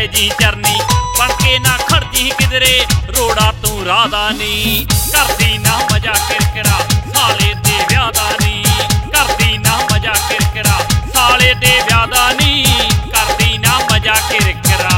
जी चरनी बन के ना खड़ जी किधरे रोड़ा तू राधा नी करदी ना मजा किरकिरा साले दे ब्याह दा नी करदी ना मजा किरकिरा साले दे ब्याह दा नी करदी ना मजा किरकिरा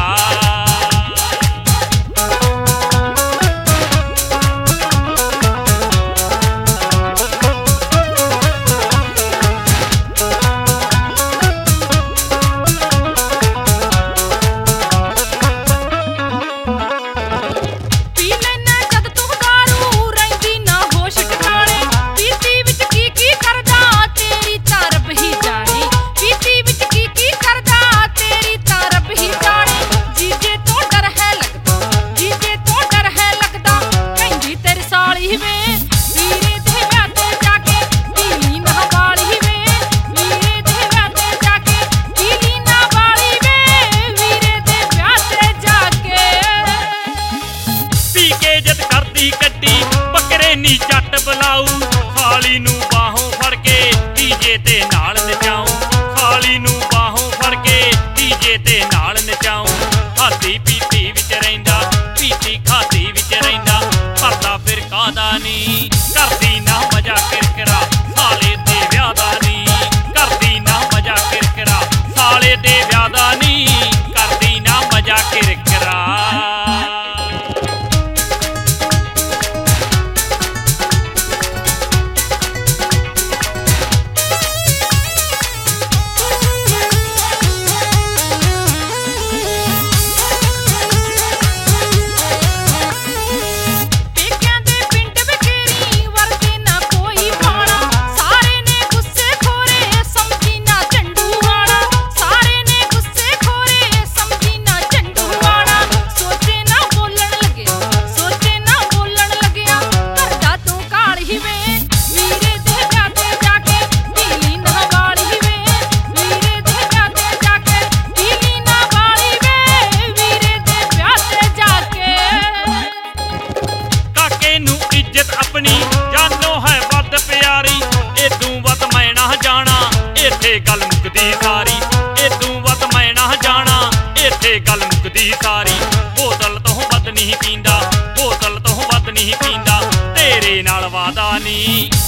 नी जट बुलाऊ साली नू बाहों फड़ के डीजे ते नाल नचाऊं साली नू बाहों फड़ के डीजे ते नाल नचाऊं हाथी पीती विच रहिंदा पीती खाती विच रहिंदा भरदा फिर कादा नी करदी ना मजा किरकिरा साले दे ब्याह दा नी करदी ना मजा किरकिरा साले दे ब्याह दा नी करदी ना मजा किरकिरा अपनी जानो है वध प्यारी इदू वध मैं ना जाना इत्थे गल मुकदी सारी इदू वध मैं ना जाना इत्थे गल मुकदी सारी बोतल तो वध नहीं पींदा बोतल तो वध नहीं पींदा तेरे नाल वादा नी